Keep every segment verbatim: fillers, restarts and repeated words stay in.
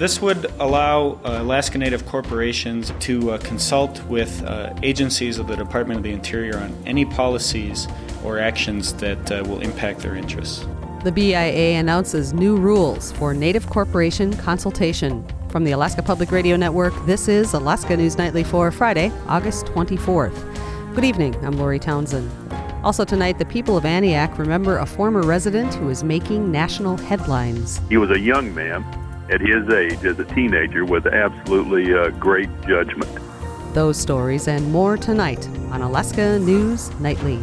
This would allow uh, Alaska Native corporations to uh, consult with uh, agencies of the Department of the Interior on any policies or actions that uh, will impact their interests. The B I A announces new rules for Native corporation consultation. From the Alaska Public Radio Network, this is Alaska News Nightly for Friday, August twenty-fourth. Good evening, I'm Lori Townsend. Also tonight, the people of Aniak remember a former resident who is making national headlines. He was a young man at his age as a teenager with absolutely uh, great judgment. Those stories and more tonight on Alaska News Nightly.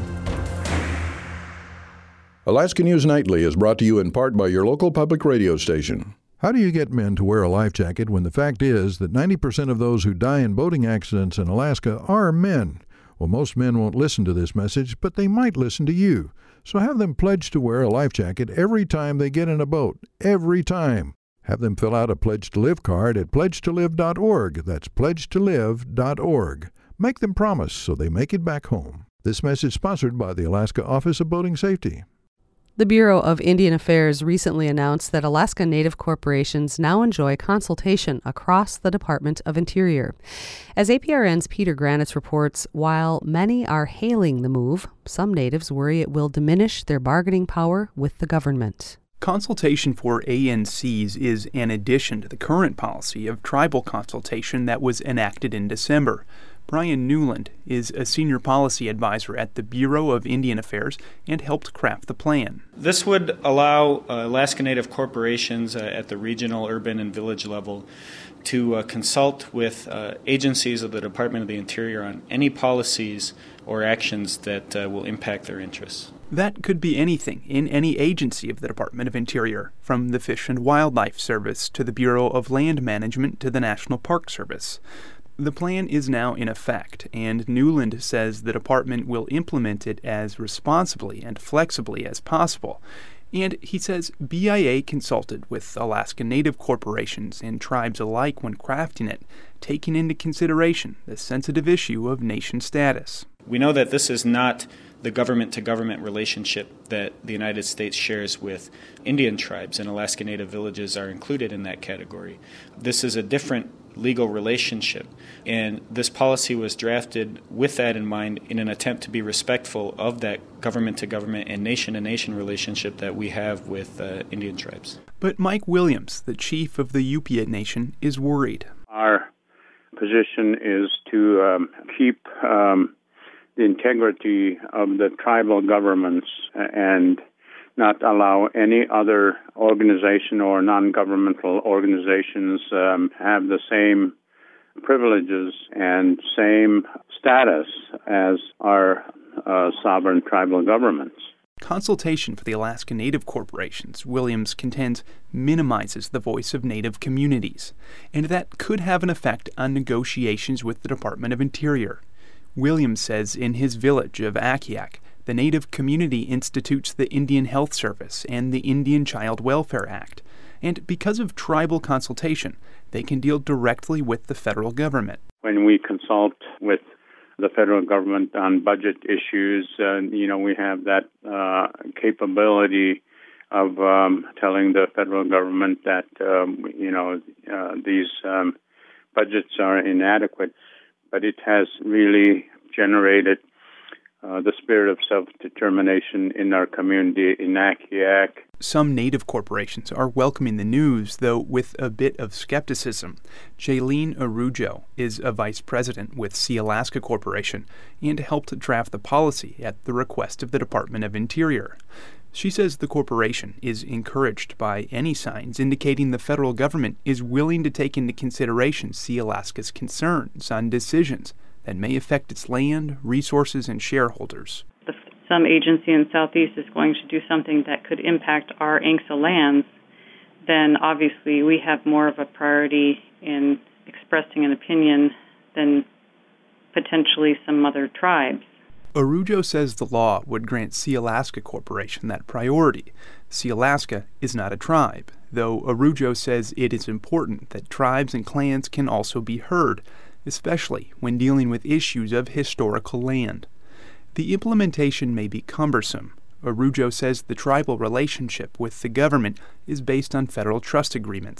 Alaska News Nightly is brought to you in part by your local public radio station. How do you get men to wear a life jacket when the fact is that ninety percent of those who die in boating accidents in Alaska are men? Well, most men won't listen to this message, but they might listen to you. So have them pledge to wear a life jacket every time they get in a boat. Every time. Have them fill out a Pledge to Live card at pledge to live dot org. That's pledge to live dot org. Make them promise so they make it back home. This message sponsored by the Alaska Office of Boating Safety. The Bureau of Indian Affairs recently announced that Alaska Native corporations now enjoy consultation across the Department of Interior. As A P R N's Peter Granitz reports, while many are hailing the move, some natives worry it will diminish their bargaining power with the government. Consultation for A N Cs is an addition to the current policy of tribal consultation that was enacted in December. Brian Newland is a senior policy advisor at the Bureau of Indian Affairs and helped craft the plan. This would allow uh, Alaska Native corporations uh, at the regional, urban, and village level to uh, consult with uh, agencies of the Department of the Interior on any policies or actions that uh, will impact their interests. That could be anything in any agency of the Department of Interior, from the Fish and Wildlife Service to the Bureau of Land Management to the National Park Service. The plan is now in effect, and Newland says the department will implement it as responsibly and flexibly as possible. And he says B I A consulted with Alaska Native corporations and tribes alike when crafting it, taking into consideration the sensitive issue of nation status. We know that this is not the government-to-government relationship that the United States shares with Indian tribes, and Alaska Native villages are included in that category. This is a different legal relationship, and this policy was drafted with that in mind in an attempt to be respectful of that government-to-government and nation-to-nation relationship that we have with uh, Indian tribes. But Mike Williams, the chief of the Yup'ik Nation, is worried. Our position is to um, keep um, the integrity of the tribal governments and not allow any other organization or non-governmental organizations um, have the same privileges and same status as our uh, sovereign tribal governments. Consultation for the Alaska Native corporations, Williams contends, minimizes the voice of Native communities, and that could have an effect on negotiations with the Department of Interior. Williams says in his village of Akiak, the Native community institutes the Indian Health Service and the Indian Child Welfare Act, and because of tribal consultation, they can deal directly with the federal government. When we consult with the federal government on budget issues, uh, you know, we have that uh, capability of um, telling the federal government that, um, you know, uh, these um, budgets are inadequate. But it has really generated uh, the spirit of self-determination in our community in Akiak. Some Native corporations are welcoming the news, though with a bit of skepticism. Jaylene Arujo is a vice president with Sea Alaska Corporation and helped draft the policy at the request of the Department of Interior. She says the corporation is encouraged by any signs indicating the federal government is willing to take into consideration Sea Alaska's concerns on decisions that may affect its land, resources, and shareholders. If some agency in Southeast is going to do something that could impact our A N C S A lands, then obviously we have more of a priority in expressing an opinion than potentially some other tribes. Arujo says the law would grant Sea Alaska Corporation that priority. Sea Alaska is not a tribe, though Arujo says it is important that tribes and clans can also be heard, especially when dealing with issues of historical land. The implementation may be cumbersome. Arujo says the tribal relationship with the government is based on federal trust agreements.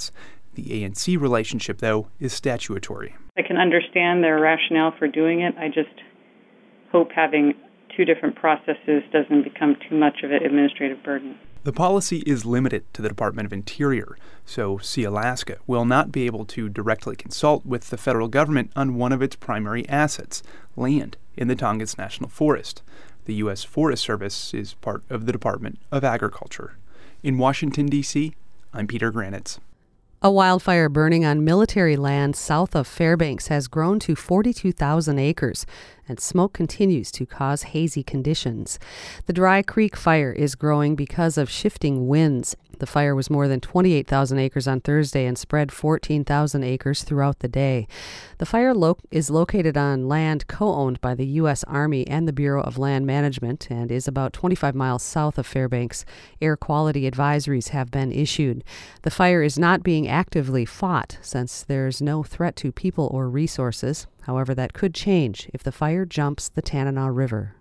The A N C relationship, though, is statutory. I can understand their rationale for doing it. I just hope having two different processes doesn't become too much of an administrative burden. The policy is limited to the Department of Interior, so Sealaska will not be able to directly consult with the federal government on one of its primary assets, land in the Tongass National Forest. The U S Forest Service is part of the Department of Agriculture. In Washington, D C, I'm Peter Granitz. A wildfire burning on military land south of Fairbanks has grown to forty-two thousand acres, and smoke continues to cause hazy conditions. The Dry Creek fire is growing because of shifting winds. The fire was more than twenty-eight thousand acres on Thursday and spread fourteen thousand acres throughout the day. The fire lo- is located on land co-owned by the U S Army and the Bureau of Land Management and is about twenty-five miles south of Fairbanks. Air quality advisories have been issued. The fire is not being actively fought since there's no threat to people or resources. However, that could change if the fire jumps the Tanana River.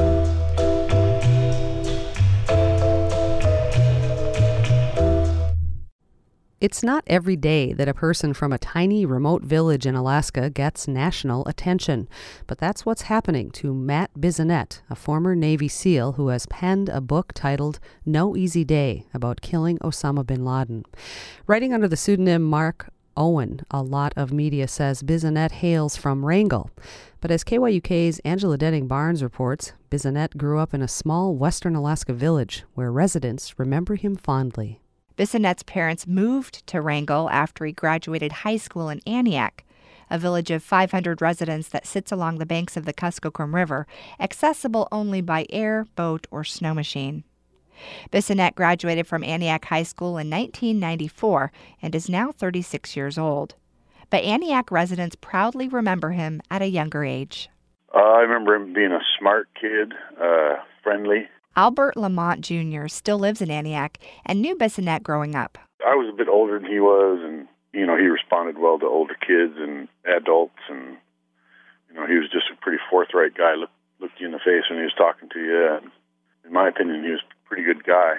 It's not every day that a person from a tiny remote village in Alaska gets national attention, but that's what's happening to Matt Bissonnette, a former Navy SEAL who has penned a book titled No Easy Day about killing Osama bin Laden. Writing under the pseudonym Mark Owen, a lot of media says Bissonnette hails from Wrangell. But as K Y U K's Angela Denning Barnes reports, Bissonnette grew up in a small western Alaska village where residents remember him fondly. Bissonnette's parents moved to Wrangell after he graduated high school in Aniak, a village of five hundred residents that sits along the banks of the Kuskokwim River, accessible only by air, boat, or snow machine. Bissonnette graduated from Aniak High School in nineteen ninety-four and is now thirty-six years old. But Aniak residents proudly remember him at a younger age. Uh, I remember him being a smart kid, uh, friendly. Albert Lamont Junior still lives in Aniak and knew Bissonnette growing up. I was a bit older than he was, and, you know, he responded well to older kids and adults, and, you know, he was just a pretty forthright guy, look, looked you in the face when he was talking to you, and in my opinion, he was a pretty good guy.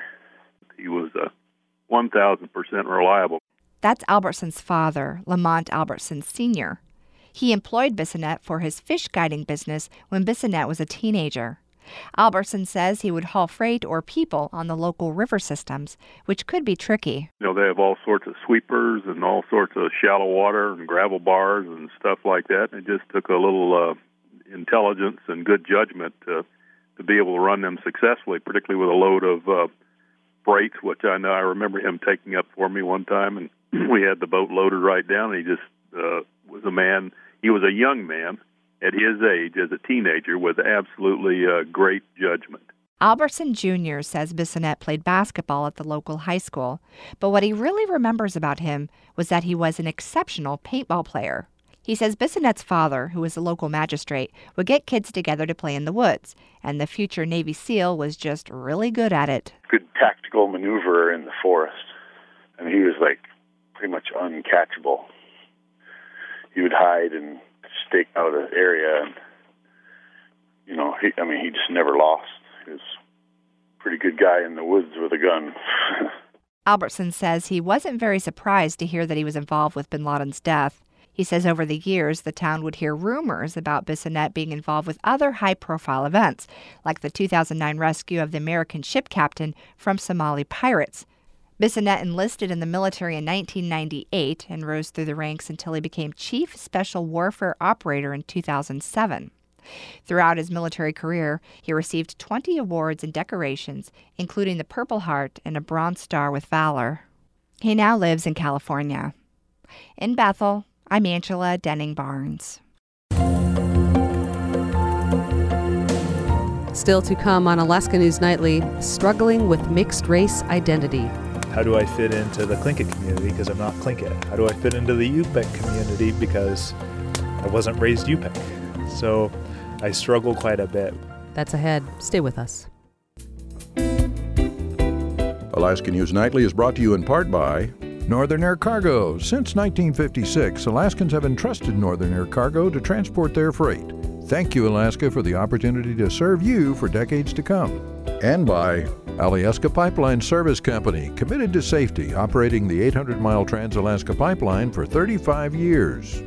He was uh, one thousand percent reliable. That's Albertson's father, Lamont Albertson Senior He employed Bissonnette for his fish guiding business when Bissonnette was a teenager. Albertson says he would haul freight or people on the local river systems, which could be tricky. You know, they have all sorts of sweepers and all sorts of shallow water and gravel bars and stuff like that. It just took a little uh, intelligence and good judgment to, to be able to run them successfully, particularly with a load of uh, freight, which I know I remember him taking up for me one time, and we had the boat loaded right down, and he just uh, was a man. He was a young man at his age as a teenager with absolutely uh, great judgment. Albertson Junior says Bissonnette played basketball at the local high school, but what he really remembers about him was that he was an exceptional paintball player. He says Bissonnette's father, who was a local magistrate, would get kids together to play in the woods, and the future Navy SEAL was just really good at it. Good tactical maneuverer in the forest. I mean, he was like pretty much uncatchable. He would hide and stake out an area, and, you know, he, I mean, he just never lost. He was a pretty good guy in the woods with a gun. Albertson says he wasn't very surprised to hear that he was involved with bin Laden's death. He says over the years, the town would hear rumors about Bissonnette being involved with other high-profile events, like the two thousand nine rescue of the American ship captain from Somali pirates. Bissonnette enlisted in the military in nineteen ninety-eight and rose through the ranks until he became Chief Special Warfare Operator in two thousand seven. Throughout his military career, he received twenty awards and decorations, including the Purple Heart and a Bronze Star with Valor. He now lives in California. In Bethel, I'm Angela Denning Barnes. Still to come on Alaska News Nightly, struggling with mixed race identity. How do I fit into the Tlingit community because I'm not Tlingit? How do I fit into the Yupik community because I wasn't raised Yupik? So I struggle quite a bit. That's ahead. Stay with us. Alaska News Nightly is brought to you in part by Northern Air Cargo. Since nineteen fifty-six, Alaskans have entrusted Northern Air Cargo to transport their freight. Thank you, Alaska, for the opportunity to serve you for decades to come. And by Alyeska Pipeline Service Company, committed to safety, operating the eight hundred mile Trans-Alaska Pipeline for thirty-five years.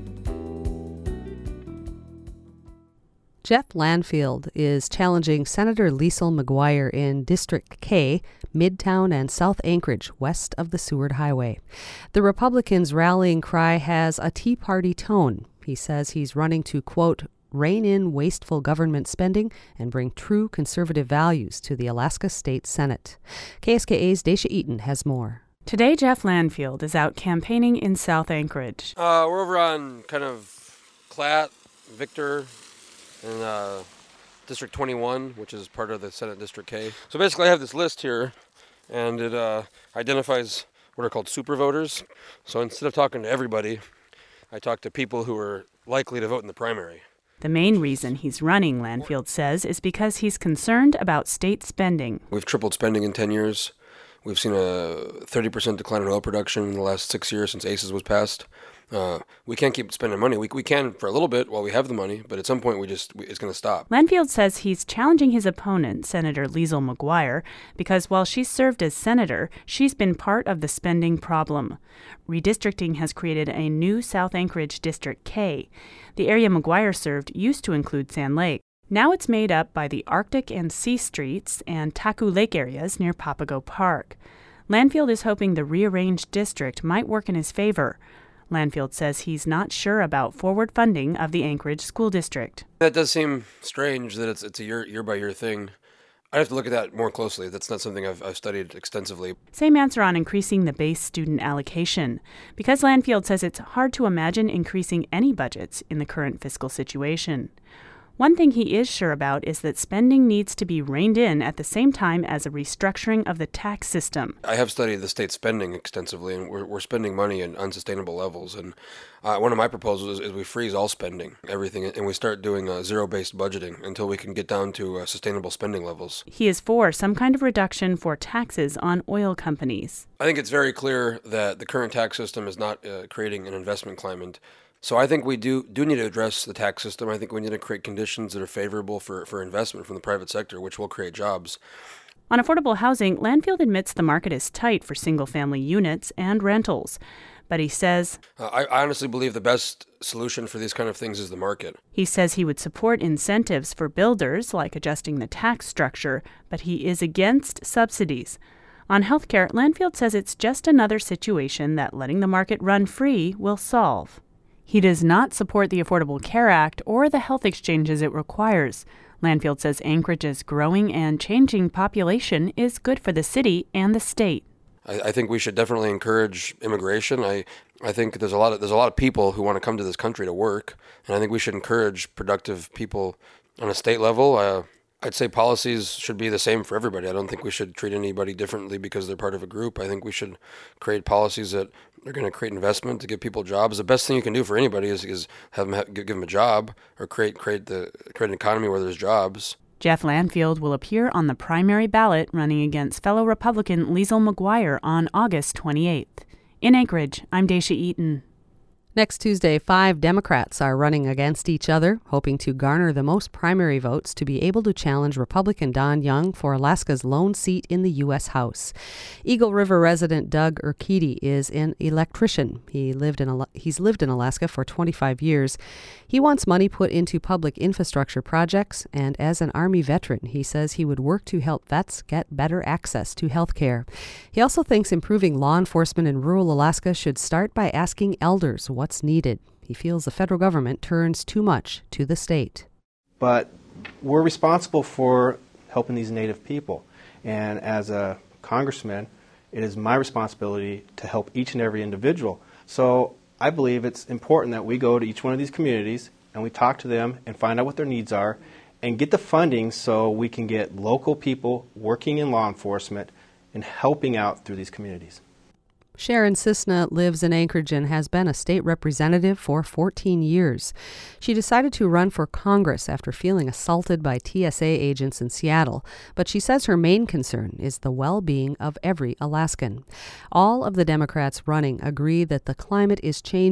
Jeff Landfield is challenging Senator Liesl McGuire in District K, Midtown and South Anchorage, west of the Seward Highway. The Republicans' rallying cry has a Tea Party tone. He says he's running to, quote, rein in wasteful government spending and bring true conservative values to the Alaska State Senate. K S K A's Dacia Eaton has more. Today, Jeff Landfield is out campaigning in South Anchorage. Uh, we're over on kind of Clatt, Victor, in uh, District twenty-one, which is part of the Senate District K. So basically I have this list here, and it uh, identifies what are called super voters. So instead of talking to everybody, I talk to people who are likely to vote in the primary. The main reason he's running, Landfield says, is because he's concerned about state spending. We've tripled spending in ten years. We've seen a thirty percent decline in oil production in the last six years since ACES was passed. Uh, we can't keep spending money. We we can for a little bit while we have the money, but at some point we just we, it's going to stop. Landfield says he's challenging his opponent, Senator Liesl McGuire, because while she's served as senator, she's been part of the spending problem. Redistricting has created a new South Anchorage District K. The area McGuire served used to include Sand Lake. Now it's made up by the Arctic and C Streets and Taku Lake areas near Papago Park. Landfield is hoping the rearranged district might work in his favor. Landfield says he's not sure about forward funding of the Anchorage School District. That does seem strange that it's it's a year year by year thing. I'd have to look at that more closely. That's not something I've, I've studied extensively. Same answer on increasing the base student allocation. Because Landfield says it's hard to imagine increasing any budgets in the current fiscal situation. One thing he is sure about is that spending needs to be reined in at the same time as a restructuring of the tax system. I have studied the state spending extensively, and we're, we're spending money at unsustainable levels. And uh, one of my proposals is, is we freeze all spending, everything, and we start doing uh, zero-based budgeting until we can get down to uh, sustainable spending levels. He is for some kind of reduction for taxes on oil companies. I think it's very clear that the current tax system is not uh, creating an investment climate. So I think we do do need to address the tax system. I think we need to create conditions that are favorable for, for investment from the private sector, which will create jobs. On affordable housing, Landfield admits the market is tight for single-family units and rentals. But he says, uh, I, I honestly believe the best solution for these kind of things is the market. He says he would support incentives for builders, like adjusting the tax structure, but he is against subsidies. On healthcare, Landfield says it's just another situation that letting the market run free will solve. He does not support the Affordable Care Act or the health exchanges it requires. Landfield says Anchorage's growing and changing population is good for the city and the state. I, I think we should definitely encourage immigration. I, I think there's a lot of there's a lot of people who want to come to this country to work, and I think we should encourage productive people on a state level. Uh, I'd say policies should be the same for everybody. I don't think we should treat anybody differently because they're part of a group. I think we should create policies that are going to create investment to give people jobs. The best thing you can do for anybody is, is have them have, give them a job or create create the create an economy where there's jobs. Jeff Landfield will appear on the primary ballot running against fellow Republican Liesl McGuire on August twenty-eighth. In Anchorage, I'm Dacia Eaton. Next Tuesday, five Democrats are running against each other, hoping to garner the most primary votes to be able to challenge Republican Don Young for Alaska's lone seat in the U S House. Eagle River resident Doug Urquidy is an electrician. He lived in he's lived in Alaska for twenty-five years. He wants money put into public infrastructure projects, and as an Army veteran, he says he would work to help vets get better access to health care. He also thinks improving law enforcement in rural Alaska should start by asking elders what's needed. He feels the federal government turns too much to the state. But we're responsible for helping these Native people. And as a congressman, it is my responsibility to help each and every individual. So I believe it's important that we go to each one of these communities and we talk to them and find out what their needs are and get the funding so we can get local people working in law enforcement and helping out through these communities. Sharon Cisna lives in Anchorage and has been a state representative for fourteen years. She decided to run for Congress after feeling assaulted by T S A agents in Seattle, but she says her main concern is the well-being of every Alaskan. All of the Democrats running agree that the climate is changing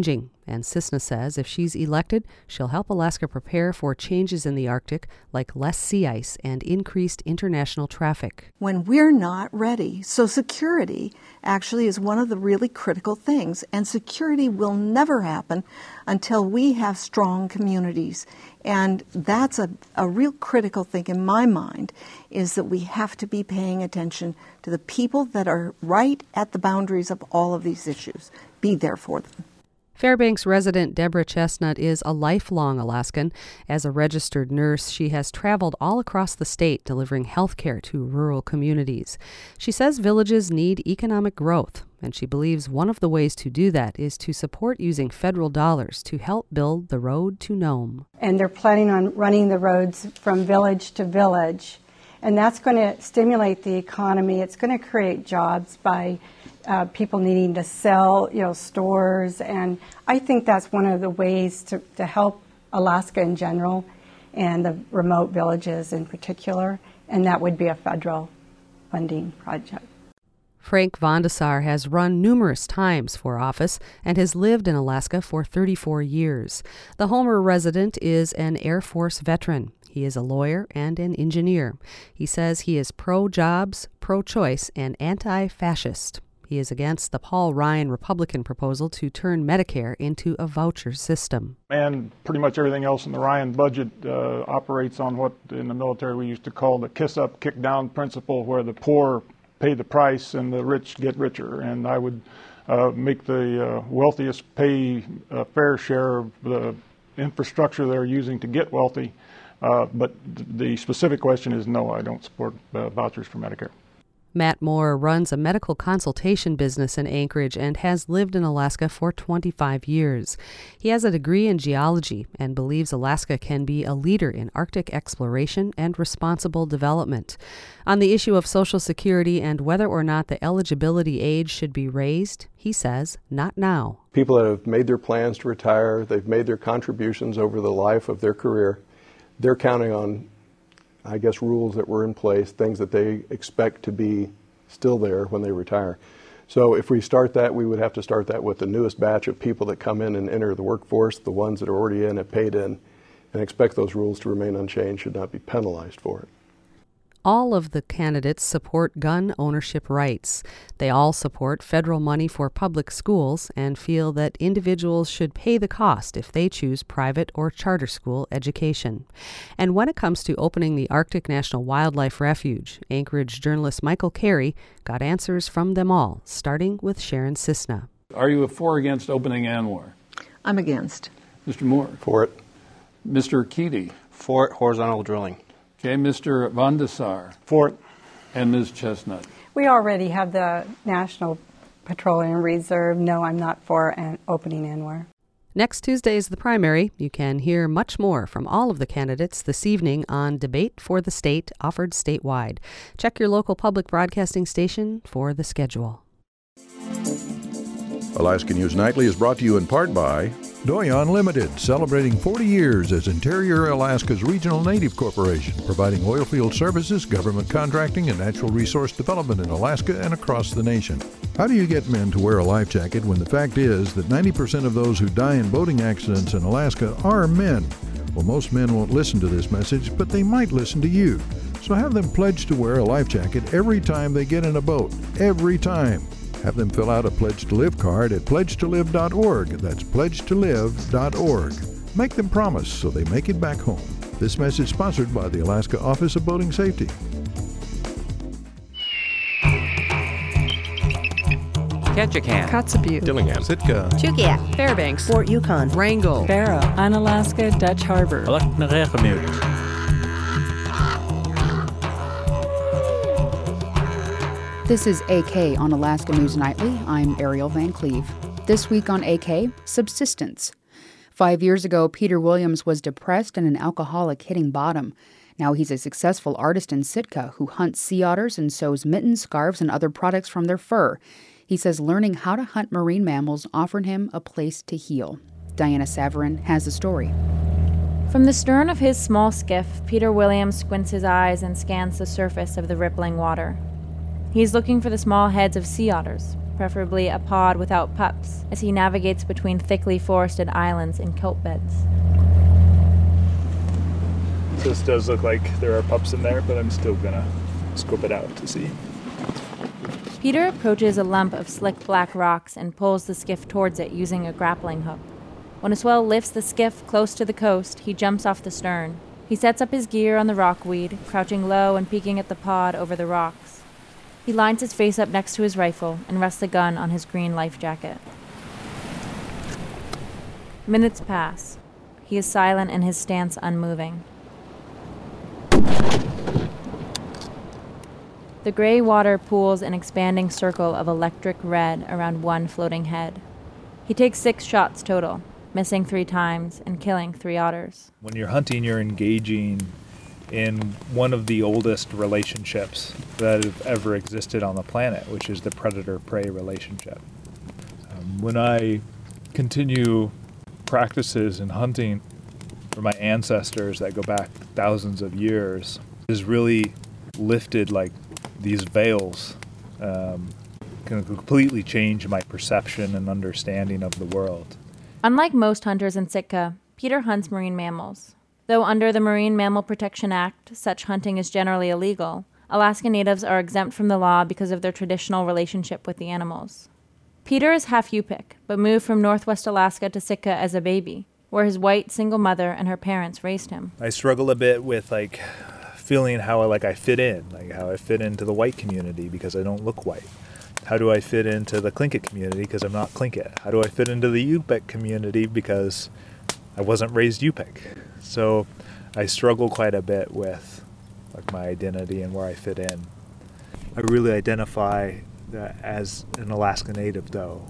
and Cisna says if she's elected, she'll help Alaska prepare for changes in the Arctic like less sea ice and increased international traffic. When we're not ready, so security actually is one of the really critical things, and security will never happen until we have strong communities. And that's a, a real critical thing in my mind, is that we have to be paying attention to the people that are right at the boundaries of all of these issues. Be there for them. Fairbanks resident Deborah Chestnut is a lifelong Alaskan. As a registered nurse, she has traveled all across the state delivering health care to rural communities. She says villages need economic growth, and she believes one of the ways to do that is to support using federal dollars to help build the road to Nome. And they're planning on running the roads from village to village, and that's going to stimulate the economy. It's going to create jobs by Uh, people needing to sell, you know, stores, and I think that's one of the ways to, to help Alaska in general and the remote villages in particular, and that would be a federal funding project. Frank Vondasar has run numerous times for office and has lived in Alaska for thirty-four years. The Homer resident is an Air Force veteran. He is a lawyer and an engineer. He says he is pro-jobs, pro-choice, and anti-fascist. He is against the Paul Ryan Republican proposal to turn Medicare into a voucher system. And pretty much everything else in the Ryan budget uh, operates on what in the military we used to call the kiss-up, kick-down principle, where the poor pay the price and the rich get richer. And I would uh, make the uh, wealthiest pay a fair share of the infrastructure they're using to get wealthy. Uh, but the specific question is no, I don't support uh, vouchers for Medicare. Matt Moore runs a medical consultation business in Anchorage and has lived in Alaska for twenty-five years. He has a degree in geology and believes Alaska can be a leader in Arctic exploration and responsible development. On the issue of Social Security and whether or not the eligibility age should be raised, he says, not now. People that have made their plans to retire, they've made their contributions over the life of their career, they're counting on I guess, rules that were in place, things that they expect to be still there when they retire. So if we start that, we would have to start that with the newest batch of people that come in and enter the workforce, the ones that are already in and paid in, and expect those rules to remain unchanged, should not be penalized for it. All of the candidates support gun ownership rights. They all support federal money for public schools and feel that individuals should pay the cost if they choose private or charter school education. And when it comes to opening the Arctic National Wildlife Refuge, Anchorage journalist Michael Carey got answers from them all, starting with Sharon Cisna. Are you for or against opening ANWR? I'm against. Mister Moore? For it. Mister Keaty? For it, horizontal drilling. Okay, Mister Vondasar. For it. And Miz Chestnut. We already have the National Petroleum Reserve. No, I'm not for an opening ANWR. Next Tuesday is the primary. You can hear much more from all of the candidates this evening on Debate for the State, offered statewide. Check your local public broadcasting station for the schedule. Alaska News Nightly is brought to you in part by Doyon Limited, celebrating forty years as Interior Alaska's regional native corporation, providing oilfield services, government contracting, and natural resource development in Alaska and across the nation. How do you get men to wear a life jacket when the fact is that ninety percent of those who die in boating accidents in Alaska are men? Well, most men won't listen to this message, but they might listen to you. So have them pledge to wear a life jacket every time they get in a boat. Every time. Have them fill out a Pledge to Live card at pledge to live dot org. That's pledge to live dot org. Make them promise so they make it back home. This message sponsored by the Alaska Office of Boating Safety. Ketchikan, Kotzebue, Dillingham, Sitka, Chugiak, Fairbanks, Fort Yukon, Wrangell, Barrow, Unalaska, Dutch Harbor, This is A K on Alaska News Nightly. I'm Ariel Van Cleve. This week on A K, subsistence. Five years ago, Peter Williams was depressed and an alcoholic hitting bottom. Now he's a successful artist in Sitka who hunts sea otters and sews mittens, scarves, and other products from their fur. He says learning how to hunt marine mammals offered him a place to heal. Diana Savarin has the story. From the stern of his small skiff, Peter Williams squints his eyes and scans the surface of the rippling water. He's looking for the small heads of sea otters, preferably a pod without pups, as he navigates between thickly forested islands and kelp beds. This does look like there are pups in there, but I'm still gonna scope it out to see. Peter approaches a lump of slick black rocks and pulls the skiff towards it using a grappling hook. When a swell lifts the skiff close to the coast, he jumps off the stern. He sets up his gear on the rockweed, crouching low and peeking at the pod over the rocks. He lines his face up next to his rifle and rests the gun on his green life jacket. Minutes pass. He is silent and his stance unmoving. The gray water pools an expanding circle of electric red around one floating head. He takes six shots total, missing three times and killing three otters. When you're hunting, you're engaging in one of the oldest relationships that have ever existed on the planet, which is the predator-prey relationship. Um, when I continue practices in hunting for my ancestors that go back thousands of years, it has really lifted like these veils, um, can completely change my perception and understanding of the world. Unlike most hunters in Sitka, Peter hunts marine mammals. Though under the Marine Mammal Protection Act, such hunting is generally illegal, Alaska Natives are exempt from the law because of their traditional relationship with the animals. Peter is half Yupik, but moved from northwest Alaska to Sitka as a baby, where his white single mother and her parents raised him. I struggle a bit with like feeling how I, like I fit in, like how I fit into the white community because I don't look white. How do I fit into the Tlingit community because I'm not Tlingit? How do I fit into the Yupik community because I wasn't raised Yupik? So I struggle quite a bit with like my identity and where I fit in. I really identify as an Alaska Native, though.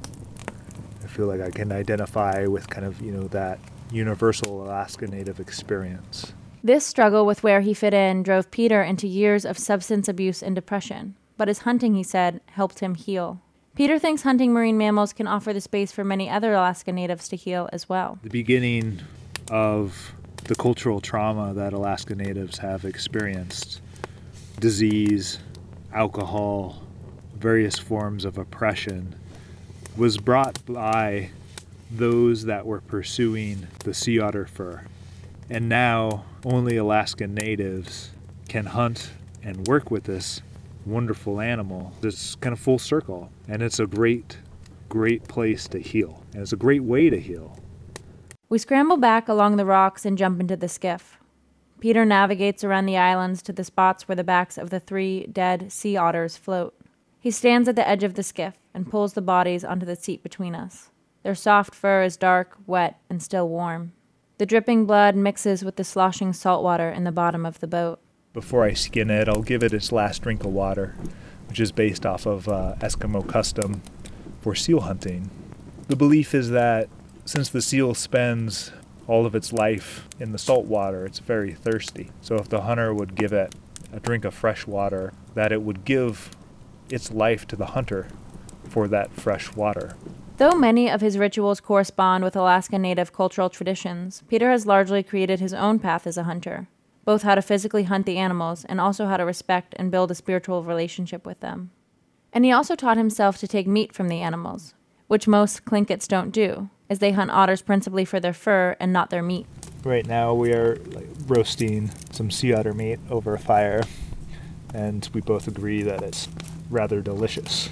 I feel like I can identify with kind of, you know, that universal Alaska Native experience. This struggle with where he fit in drove Peter into years of substance abuse and depression, but his hunting, he said, helped him heal. Peter thinks hunting marine mammals can offer the space for many other Alaska Natives to heal as well. The beginning of the cultural trauma that Alaska Natives have experienced, disease, alcohol, various forms of oppression, was brought by those that were pursuing the sea otter fur. And now only Alaskan Natives can hunt and work with this wonderful animal. It's kind of full circle, and it's a great, great place to heal. And it's a great way to heal. We scramble back along the rocks and jump into the skiff. Peter navigates around the islands to the spots where the backs of the three dead sea otters float. He stands at the edge of the skiff and pulls the bodies onto the seat between us. Their soft fur is dark, wet, and still warm. The dripping blood mixes with the sloshing salt water in the bottom of the boat. Before I skin it, I'll give it its last drink of water, which is based off of uh, Eskimo custom for seal hunting. The belief is that since the seal spends all of its life in the salt water, it's very thirsty. So if the hunter would give it a drink of fresh water, that it would give its life to the hunter for that fresh water. Though many of his rituals correspond with Alaska Native cultural traditions, Peter has largely created his own path as a hunter, both how to physically hunt the animals and also how to respect and build a spiritual relationship with them. And he also taught himself to take meat from the animals, which most Tlinkits don't do, as they hunt otters principally for their fur and not their meat. Right now we are like, roasting some sea otter meat over a fire, and we both agree that it's rather delicious.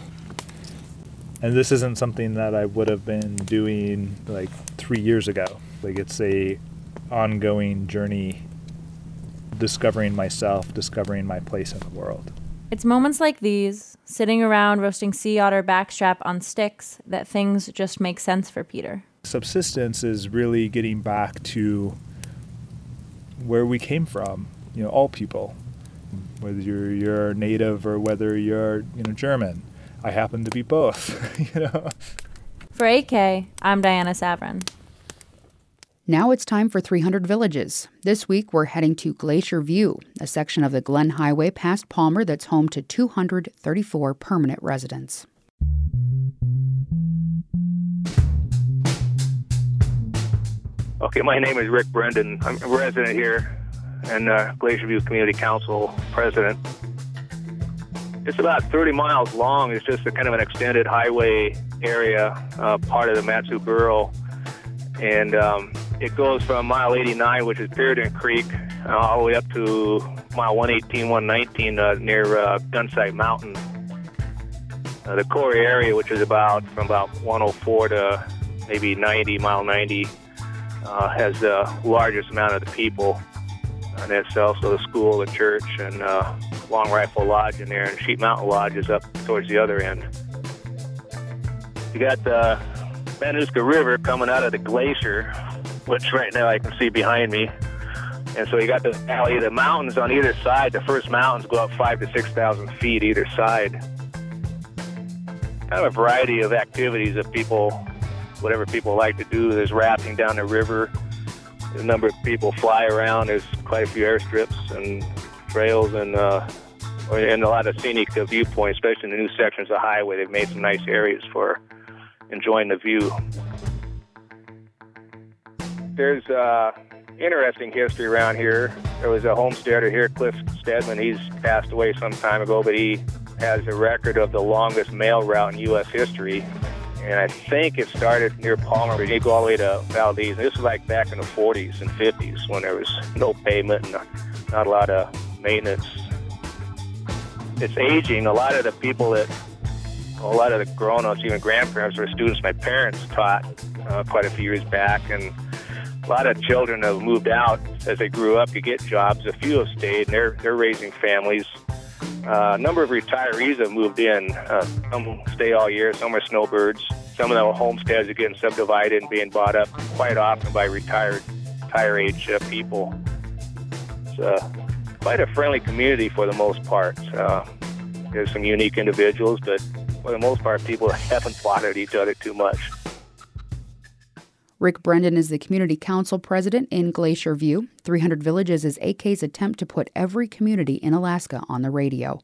And this isn't something that I would have been doing like three years ago. Like it's a ongoing journey, discovering myself, discovering my place in the world. It's moments like these, sitting around roasting sea otter backstrap on sticks, that things just make sense for Peter. Subsistence is really getting back to where we came from, you know, all people, whether you're, you're native or whether you're, you know, German. I happen to be both, you know. For A K, I'm Diana Savran. Now it's time for three hundred Villages. This week we're heading to Glacier View, a section of the Glen Highway past Palmer that's home to two hundred thirty-four permanent residents. Okay, my name is Rick Brendan. I'm a resident here and uh, Glacier View Community Council president. It's about thirty miles long. It's just a kind of an extended highway area, uh, part of the Mat-Su Borough. And um, it goes from mile eighty-nine, which is Pearden Creek, uh, all the way up to mile one eighteen, one nineteen uh, near uh, Gunsight Mountain. Uh, the core area, which is about from about one oh four to maybe ninety, mile ninety, uh, has the largest amount of the people in itself. So the school, the church, and uh, Long Rifle Lodge in there, and Sheep Mountain Lodge is up towards the other end. You got the Matanuska River coming out of the glacier, which right now I can see behind me. And so you got the valley, the mountains on either side. The first mountains go up five to six thousand feet either side. Kind of a variety of activities that people, whatever people like to do. There's rafting down the river. There's a number of people fly around. There's quite a few airstrips and trails and uh, and a lot of scenic viewpoints, especially in the new sections of highway. They've made some nice areas for enjoying the view. There's uh, interesting history around here. There was a homesteader here, Cliff Stedman. He's passed away some time ago, but he has a record of the longest mail route in U S history. And I think it started near Palmer, but you go all the way to Valdez. And this was like back in the forties and fifties when there was no pavement and not a lot of maintenance. It's aging. A lot of the people that, a lot of the grown-ups, even grandparents or students my parents taught uh, quite a few years back. And a lot of children have moved out as they grew up to get jobs. A few have stayed, and they're, they're raising families. Uh, a number of retirees have moved in. Uh, some stay all year, some are snowbirds. Some of the homesteads are getting subdivided and being bought up quite often by retired, retire-age uh, people. It's uh, quite a friendly community for the most part. Uh, there's some unique individuals, but for the most part, people haven't bothered each other too much. Rick Brendan is the Community Council President in Glacier View. three hundred Villages is A K's attempt to put every community in Alaska on the radio.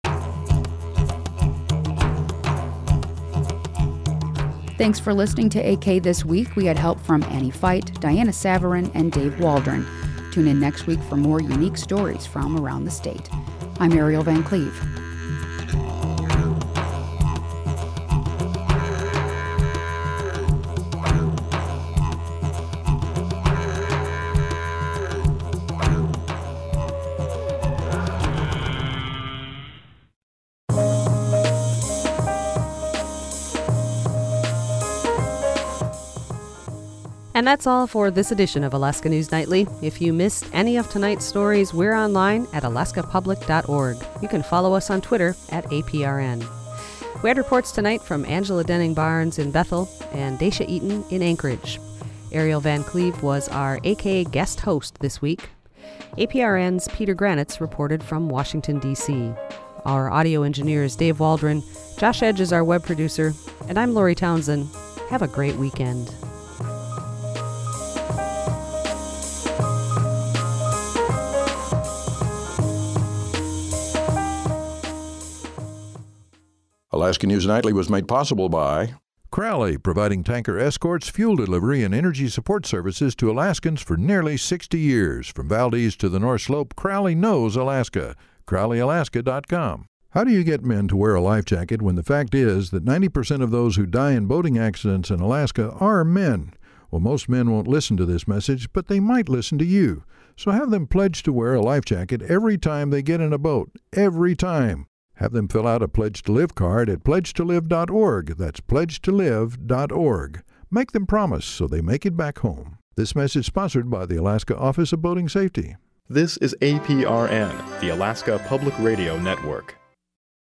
Thanks for listening to A K This Week. We had help from Annie Fight, Diana Savarin, and Dave Waldron. Tune in next week for more unique stories from around the state. I'm Ariel Van Cleve. And that's all for this edition of Alaska News Nightly. If you missed any of tonight's stories, we're online at alaska public dot org. You can follow us on Twitter at A P R N. We had reports tonight from Angela Denning-Barnes in Bethel and Daisha Eaton in Anchorage. Ariel Van Cleve was our A K guest host this week. A P R N's Peter Granitz reported from Washington, D C Our audio engineer is Dave Waldron. Josh Edge is our web producer. And I'm Lori Townsend. Have a great weekend. Alaska News Nightly was made possible by Crowley, providing tanker escorts, fuel delivery, and energy support services to Alaskans for nearly sixty years. From Valdez to the North Slope, Crowley knows Alaska. crowley alaska dot com. How do you get men to wear a life jacket when the fact is that ninety percent of those who die in boating accidents in Alaska are men? Well, most men won't listen to this message, but they might listen to you. So have them pledge to wear a life jacket every time they get in a boat. Every time. Have them fill out a Pledge to Live card at pledge to live dot org. That's pledge to live dot org. Make them promise so they make it back home. This message sponsored by the Alaska Office of Boating Safety. This is A P R N, the Alaska Public Radio Network.